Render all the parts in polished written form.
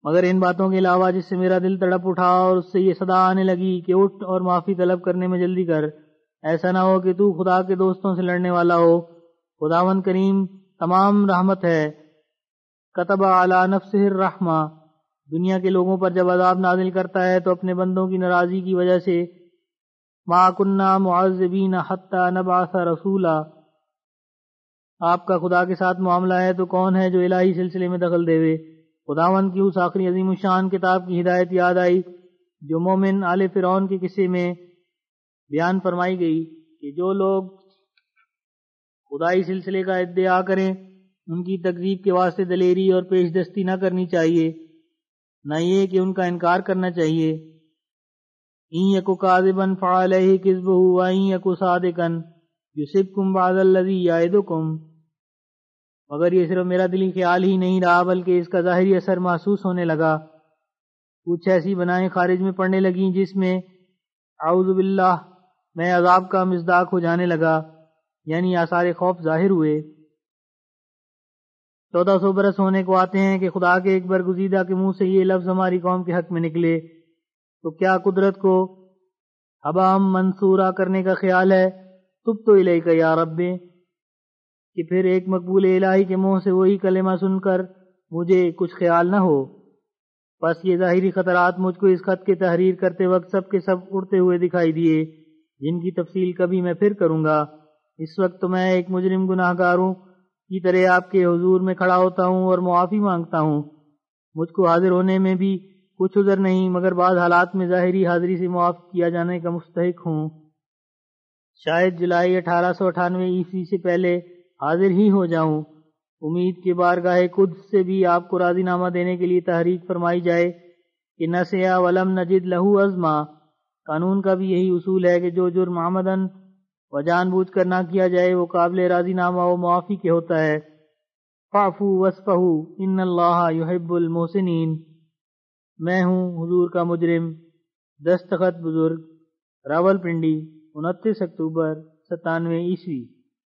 مگر ان باتوں کے علاوہ جس سے میرا دل تڑپ اٹھا اور اس سے یہ صدا آنے لگی کہ اٹھ اور معافی طلب کرنے میں جلدی کر، ایسا نہ ہو کہ تو خدا کے دوستوں سے لڑنے والا ہو۔ خداوند کریم تمام رحمت ہے۔ کتب علی نفسہ الرحمہ، دنیا کے لوگوں پر جب عذاب نازل کرتا ہے تو اپنے بندوں کی ناراضی کی وجہ سے ما کننا معذبین حتی نبعث رسولا، آپ کا خدا کے ساتھ معاملہ ہے تو کون ہے جو الہی سلسلے میں دخل دے وے۔ خداوند کی اس آخری عظیم الشان کتاب کی ہدایت یاد آئی جو مومن آل فرعون کے قصے میں بیان فرمائی گئی کہ جو لوگ خدائی سلسلے کا ادعا کریں ان کی تکذیب کے واسطے دلیری اور پیش دستی نہ کرنی چاہیے، نہ یہ کہ ان کا انکار کرنا چاہیے۔ ان یکو کاذبا فعلیہ کذبہ وان یکو صادقا یصبکم بعض الذی یعدکم، مگر یہ صرف میرا دلی خیال ہی نہیں رہا بلکہ اس کا ظاہری اثر محسوس ہونے لگا۔ کچھ ایسی بنائیں خارج میں پڑنے لگیں جس میں اعوذ باللہ میں عذاب کا مصداق ہو جانے لگا، یعنی آثار خوف ظاہر ہوئے۔ 1400 برس ہونے کو آتے ہیں کہ خدا کے ایک برگزیدہ کے منہ سے یہ لفظ ہماری قوم کے حق میں نکلے، تو کیا قدرت کو حبام منصورہ کرنے کا خیال ہے؟ تب تو الیک یا رب، کہ پھر ایک مقبول الہی کے منہ سے وہی کلمہ سن کر مجھے کچھ خیال نہ ہو۔ بس یہ ظاہری خطرات مجھ کو اس خط کی تحریر کرتے وقت سب کے سب اڑتے ہوئے دکھائی دیے، جن کی تفصیل کبھی میں پھر کروں گا۔ اس وقت تو میں ایک مجرم گناہ گاروں کی طرح آپ کے حضور میں کھڑا ہوتا ہوں اور معافی مانگتا ہوں۔ مجھ کو حاضر ہونے میں بھی کچھ عذر نہیں، مگر بعض حالات میں ظاہری حاضری سے معاف کیا جانے کا مستحق ہوں۔ شاید جولائی 1898 عیسوی سے پہلے حاضر ہی ہو جاؤں۔ امید کے بارگاہ قدس سے بھی آپ کو راضی نامہ دینے کے لیے تحریک فرمائی جائے کہ نسیا ولم نجد لہو عزما، قانون کا بھی یہی اصول ہے کہ جو جرم عمدن و جان بوجھ کر نہ کیا جائے وہ قابل راضی نامہ و معافی کے ہوتا ہے۔ فاعفو واصفحوا ان اللہ یحب المحسنین۔ میں ہوں حضور کا مجرم، دستخط بزرگ، راول پنڈی، 29 اکتوبر 97 عیسوی۔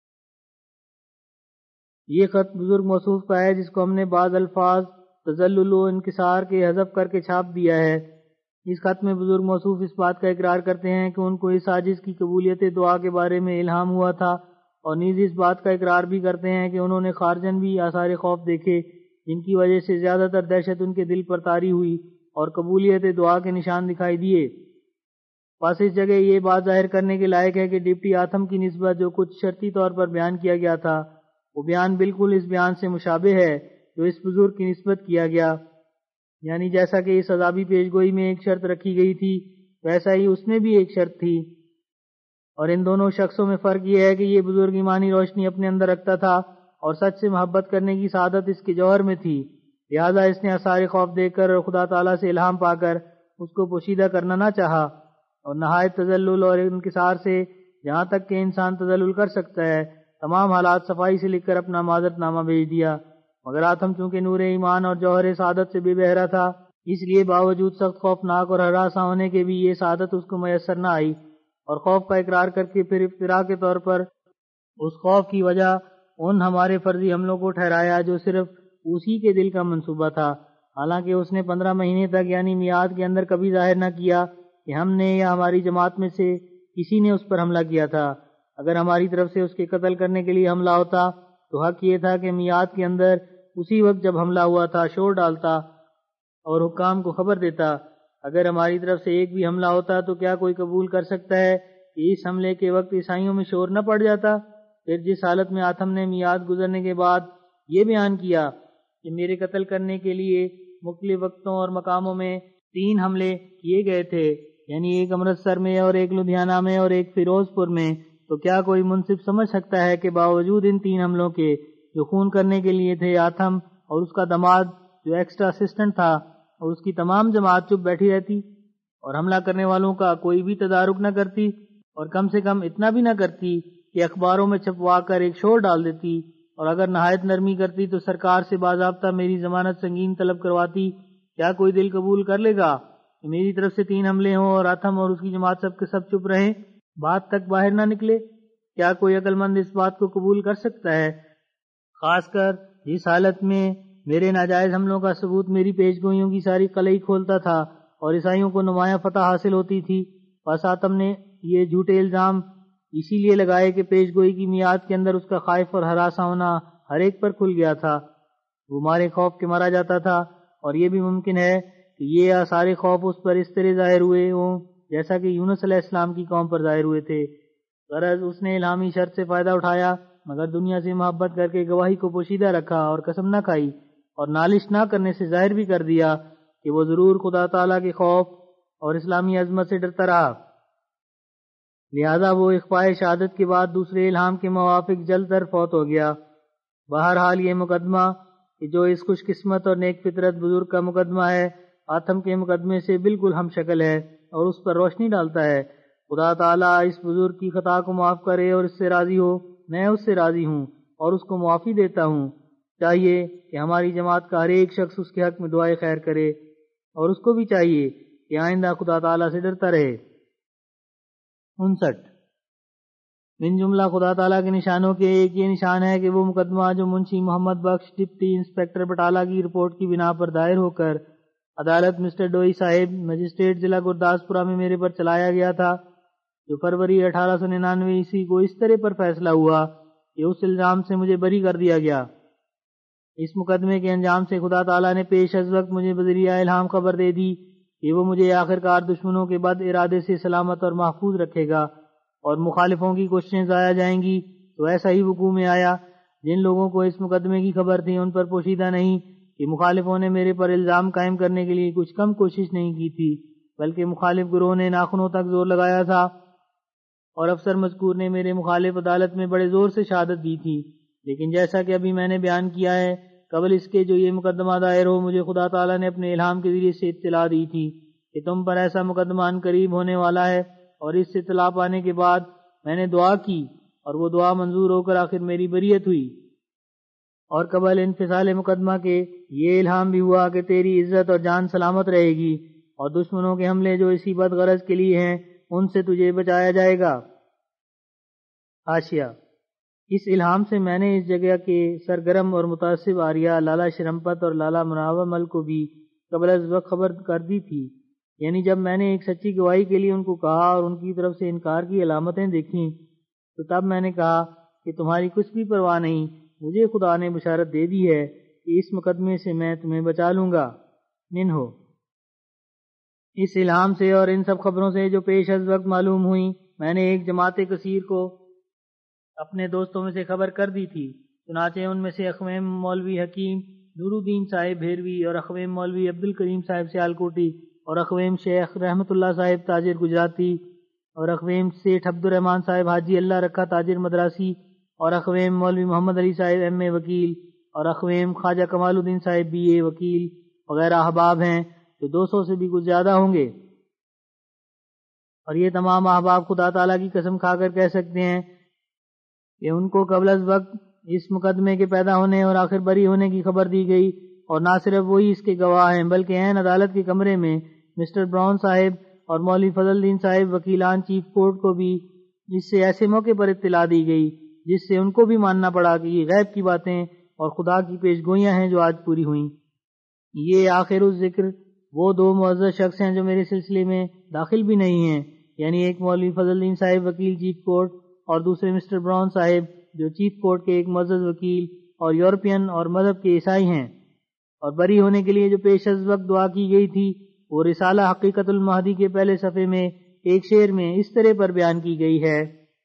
یہ خط بزرگ موصوف کا ہے جس کو ہم نے بعض الفاظ تذلل و انکسار کے حذف کر کے چھاپ دیا ہے۔ اس خط میں بزرگ موصوف اس بات کا اقرار کرتے ہیں کہ ان کو اس عاجز کی قبولیت دعا کے بارے میں الہام ہوا تھا، اور نیز اس بات کا اقرار بھی کرتے ہیں کہ انہوں نے خارجن بھی آثار خوف دیکھے جن کی وجہ سے زیادہ تر دہشت ان کے دل پر طاری ہوئی اور قبولیت دعا کے نشان دکھائی دیے۔ بس اس جگہ یہ بات ظاہر کرنے کے لائق ہے کہ ڈپٹی آتم کی نسبت جو کچھ شرطی طور پر بیان کیا گیا تھا وہ بیان بالکل اس بیان سے مشابہ ہے جو اس بزرگ کی نسبت کیا گیا، یعنی جیسا کہ اس عذابی پیشگوئی میں ایک شرط رکھی گئی تھی ویسا ہی اس میں بھی ایک شرط تھی، اور ان دونوں شخصوں میں فرق یہ ہے کہ یہ بزرگ ایمانی روشنی اپنے اندر رکھتا تھا اور سچ سے محبت کرنے کی سعادت اس کے جوہر میں تھی، لہذا اس نے آثار خوف دیکھ کر اور خدا تعالیٰ سے الہام پا کر اس کو پوشیدہ کرنا نہ چاہا، اور نہایت تذلل اور انکسار سے جہاں تک کہ انسان تذلل کر سکتا ہے تمام حالات صفائی سے لکھ کر اپنا معذرت نامہ بھیج دیا۔ مگر آتم چونکہ نور ایمان اور جوہر سعادت سے بے بہرا تھا، اس لیے باوجود سخت خوفناک اور ہراساں ہونے کے بھی یہ سعادت اس کو میسر نہ آئی، اور خوف کا اقرار کر کے پھر ابتدا کے طور پر اس خوف کی وجہ ان ہمارے فرضی حملوں کو ٹھہرایا جو صرف اسی کے دل کا منصوبہ تھا، حالانکہ اس نے 15 مہینے تک یعنی میعاد کے اندر کبھی ظاہر نہ کیا کہ ہم نے یا ہماری جماعت میں سے کسی نے اس پر حملہ کیا تھا۔ اگر ہماری طرف سے اس کے قتل کرنے کے لیے حملہ ہوتا تو حق یہ تھا کہ میعاد کے اندر اسی وقت جب حملہ ہوا تھا شور ڈالتا اور حکام کو خبر دیتا۔ اگر ہماری طرف سے ایک بھی حملہ ہوتا تو کیا کوئی قبول کر سکتا ہے کہ اس حملے کے وقت عیسائیوں میں شور نہ پڑ جاتا؟ پھر جس حالت میں آتم نے میعاد گزرنے کے بعد یہ بیان کیا کہ میرے قتل کرنے کے لیے مختلف وقتوں اور مقاموں میں 3 حملے کیے گئے تھے، یعنی ایک امرتسر میں اور ایک لدھیانہ میں اور ایک فیروز پور میں، تو کیا کوئی منصف سمجھ سکتا ہے کہ باوجود ان 3 حملوں کے جو خون کرنے کے لیے تھے، آتم اور اس کا داماد جو ایکسٹرا اسسٹنٹ تھا اور اس کی تمام جماعت چپ بیٹھی رہتی اور حملہ کرنے والوں کا کوئی بھی تدارک نہ کرتی، اور کم سے کم اتنا بھی نہ کرتی کہ اخباروں میں چھپوا کر ایک شور ڈال دیتی، اور اگر نہایت نرمی کرتی تو سرکار سے باضابطہ میری ضمانت سنگین طلب کرواتی؟ کیا کوئی دل قبول کر لے گا کہ میری طرف سے 3 حملے ہوں اور آتم اور اس کی جماعت سب کے سب چپ رہیں، بات تک باہر نہ نکلے؟ کیا کوئی عقل مند اس بات کو قبول کر سکتا ہے؟ خاص کر جس حالت میں میرے ناجائز حملوں کا ثبوت میری پیش گوئیوں کی ساری قلعی کھولتا تھا اور عیسائیوں کو نمایاں فتح حاصل ہوتی تھی۔ بس آتم نے یہ جھوٹے الزام اسی لیے لگائے کہ پیش گوئی کی میعاد کے اندر اس کا خائف اور ہراساں ہونا ہر ایک پر کھل گیا تھا۔ وہ مارے خوف کے مرا جاتا تھا، اور یہ بھی ممکن ہے کہ یہ سارے خوف اس پر اس طرح ظاہر ہوئے ہوں جیسا کہ یونس علیہ السلام کی قوم پر ظاہر ہوئے تھے۔ غرض اس نے الہامی شرط سے فائدہ اٹھایا، مگر دنیا سے محبت کر کے گواہی کو پوشیدہ رکھا اور قسم نہ کھائی، اور نالش نہ کرنے سے ظاہر بھی کر دیا کہ وہ ضرور خدا تعالیٰ کے خوف اور اسلامی عظمت سے ڈرتا رہا۔ لہذا وہ اخفاء شہادت کے بعد دوسرے الہام کے موافق جلد تر فوت ہو گیا۔ بہرحال یہ مقدمہ کہ جو اس خوش قسمت اور نیک فطرت بزرگ کا مقدمہ ہے، آتم کے مقدمے سے بالکل ہم شکل ہے اور اس پر روشنی ڈالتا ہے۔ خدا تعالیٰ اس بزرگ کی خطا کو معاف کرے اور اس سے راضی ہو۔ میں اس سے راضی ہوں اور اس کو معافی دیتا ہوں۔ چاہیے کہ ہماری جماعت کا ہر ایک شخص اس کے حق میں دعائے خیر کرے، اور اس کو بھی چاہیے کہ آئندہ خدا تعالیٰ سے ڈرتا رہے۔ 59 من جملہ خدا تعالیٰ کے نشانوں کے ایک یہ نشان ہے کہ وہ مقدمہ جو منشی محمد بخش ڈپٹی انسپیکٹر بٹالہ کی رپورٹ کی بنا پر دائر ہو کر عدالت مسٹر ڈوئی صاحب مجسٹریٹ ضلع گرداسپورہ میں میرے پر چلایا گیا تھا، جو فروری 1899 عیسوی کو اس طرح پر فیصلہ ہوا کہ اس الزام سے مجھے بری کر دیا گیا۔ اس مقدمے کے انجام سے خدا تعالیٰ نے پیش از وقت مجھے بذریعہ الہام خبر دے دی کہ وہ مجھے آخرکار دشمنوں کے بد ارادے سے سلامت اور محفوظ رکھے گا، اور مخالفوں کی کوششیں ضائع جائیں گی۔ تو ایسا ہی وقوع میں آیا۔ جن لوگوں کو اس مقدمے کی خبر تھی ان پر پوشیدہ نہیں کہ مخالفوں نے میرے پر الزام قائم کرنے کے لیے کچھ کم کوشش نہیں کی تھی، بلکہ مخالف گروہ نے ناخنوں تک زور لگایا تھا، اور افسر مذکور نے میرے مخالف عدالت میں بڑے زور سے شہادت دی تھی۔ لیکن جیسا کہ ابھی میں نے بیان کیا ہے، قبل اس کے جو یہ مقدمہ دائر ہو، مجھے خدا تعالیٰ نے اپنے الہام کے ذریعے سے اطلاع دی تھی کہ تم پر ایسا مقدمہ ان قریب ہونے والا ہے، اور اس سے اطلاع پانے کے بعد میں نے دعا کی، اور وہ دعا منظور ہو کر آخر میری بریت ہوئی۔ اور قبل انفصال مقدمہ کے یہ الہام بھی ہوا کہ تیری عزت اور جان سلامت رہے گی، اور دشمنوں کے حملے جو اسی بد غرض کے لیے ہیں ان سے تجھے بچایا جائے گا۔ حاشیہ: اس الہام سے میں نے اس جگہ کے سرگرم اور متعصب آریہ لالا شرمپت اور لالا مناور مل کو بھی قبل از وقت خبر کر دی تھی، یعنی جب میں نے ایک سچی گواہی کے لیے ان کو کہا اور ان کی طرف سے انکار کی علامتیں دیکھیں، تو تب میں نے کہا کہ تمہاری کچھ بھی پرواہ نہیں، مجھے خدا نے بشارت دے دی ہے کہ اس مقدمے سے میں تمہیں بچا لوں گا۔ منہو: اس الہام سے اور ان سب خبروں سے جو پیش از وقت معلوم ہوئیں، میں نے ایک جماعت کثیر کو اپنے دوستوں میں سے خبر کر دی تھی۔ چنانچہ ان میں سے اخویم مولوی حکیم نور الدین صاحب بھیروی اور اخویم مولوی عبد الکریم صاحب سیالکوٹی اور اخویم شیخ رحمت اللہ صاحب تاجر گجراتی اور اخویم سیٹھ عبد الرحمن صاحب حاجی اللہ رکھا تاجر مدراسی اور اخویم مولوی محمد علی صاحب ایم اے وکیل اور اخویم خواجہ کمال الدین صاحب بی اے وکیل وغیرہ احباب ہیں، جو 200 سے بھی کچھ زیادہ ہوں گے۔ اور یہ تمام احباب خدا تعالیٰ کی قسم کھا کر کہہ سکتے ہیں کہ ان کو قبل از وقت اس مقدمے کے پیدا ہونے اور آخر بری ہونے کی خبر دی گئی، اور نہ صرف وہی اس کے گواہ ہیں بلکہ عین عدالت کے کمرے میں مسٹر براؤن صاحب اور مولوی فضل الدین صاحب وکیلان چیف کورٹ کو بھی اس سے ایسے موقع پر اطلاع دی گئی جس سے ان کو بھی ماننا پڑا کہ یہ غیب کی باتیں اور خدا کی پیش گوئیاں ہیں جو آج پوری ہوئیں۔ یہ آخر الذکر وہ 2 معزز شخص ہیں جو میرے سلسلے میں داخل بھی نہیں ہیں، یعنی ایک مولوی فضل الدین صاحب وکیل چیف کورٹ اور دوسرے مسٹر براؤن صاحب جو چیف کورٹ کے ایک معزز وکیل اور یورپین اور مذہب کے عیسائی ہیں۔ اور بری ہونے کے لیے جو پیش از وقت دعا کی گئی تھی وہ رسالہ حقیقت المہدی کے پہلے صفحے میں ایک شعر میں اس طرح پر بیان کی گئی ہے: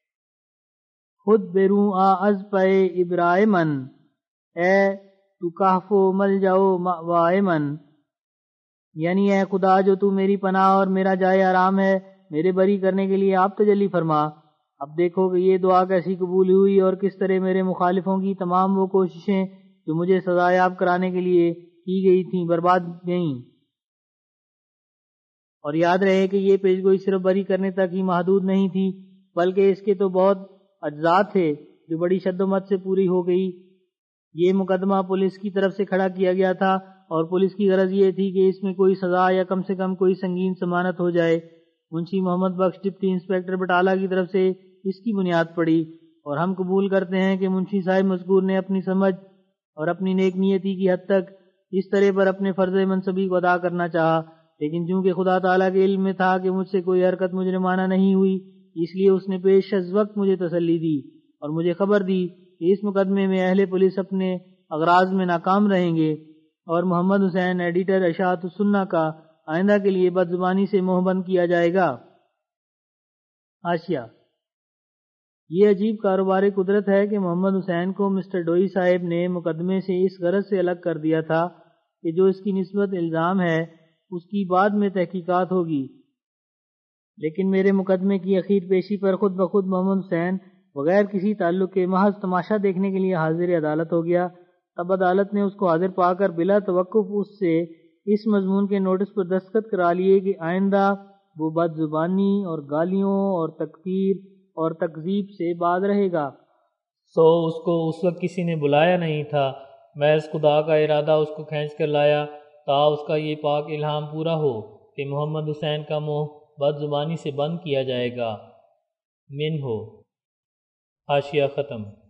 خود بیروں از پے ابرائے من، اے تو کہف و مل جاؤ مأوائے من، یعنی اے خدا جو تو میری پناہ اور میرا جائے آرام ہے، میرے بری کرنے کے لیے آپ تجلی فرما۔ اب دیکھو کہ یہ دعا کیسی قبول ہوئی اور کس طرح میرے مخالفوں کی تمام وہ کوششیں جو مجھے سزا یاب کرانے کے لیے کی گئی تھیں برباد گئیں۔ اور یاد رہے کہ یہ پیشگوئی صرف بری کرنے تک ہی محدود نہیں تھی، بلکہ اس کے تو بہت اجزاء تھے جو بڑی شد و مت سے پوری ہو گئی۔ یہ مقدمہ پولیس کی طرف سے کھڑا کیا گیا تھا، اور پولیس کی غرض یہ تھی کہ اس میں کوئی سزا یا کم سے کم کوئی سنگین ضمانت ہو جائے۔ منشی محمد بخش ڈپٹی انسپیکٹر بٹالہ کی طرف سے اس کی بنیاد پڑی، اور ہم قبول کرتے ہیں کہ منشی صاحب مذکور نے اپنی سمجھ اور اپنی نیک نیتی کی حد تک اس طرح پر اپنے فرض منصبی کو ادا کرنا چاہا، لیکن چونکہ خدا تعالیٰ کے علم میں تھا کہ مجھ سے کوئی حرکت مجرمانہ نہیں ہوئی، اس لیے اس نے پیش از وقت مجھے تسلی دی اور مجھے خبر دی کہ اس مقدمے میں اہل پولیس اپنے اغراض میں ناکام رہیں گے، اور محمد حسین ایڈیٹر اشاعت السنہ کا آئندہ کے لیے بد زبانی سے منہ کیا جائے گا۔ حاشیہ: یہ عجیب کاروبار قدرت ہے کہ محمد حسین کو مسٹر ڈوئی صاحب نے مقدمے سے اس غرض سے الگ کر دیا تھا کہ جو اس کی نسبت الزام ہے اس کی بعد میں تحقیقات ہوگی، لیکن میرے مقدمے کی اخیر پیشی پر خود بخود محمد حسین بغیر کسی تعلق کے محض تماشا دیکھنے کے لیے حاضر عدالت ہو گیا۔ تب عدالت نے اس کو حاضر پا کر بلا توقف اس سے اس مضمون کے نوٹس پر دستخط کرا لیے کہ آئندہ وہ بد زبانی اور گالیوں اور تکفیر اور تکذیب سے باز رہے گا۔ اس کو اس وقت کسی نے بلایا نہیں تھا، محض خدا کا ارادہ اس کو کھینچ کر لایا تا اس کا یہ پاک الہام پورا ہو کہ محمد حسین کا منہ بد زبانی سے بند کیا جائے گا۔ من ہو۔ حاشیہ ختم۔